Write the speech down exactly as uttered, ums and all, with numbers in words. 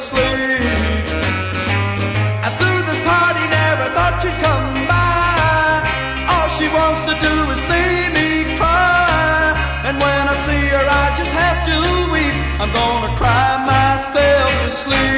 sleep. And through this party, never thought you'd come by. All she wants to do is see me cry. And when I see her, I just have to weep. I'm gonna cry myself to sleep.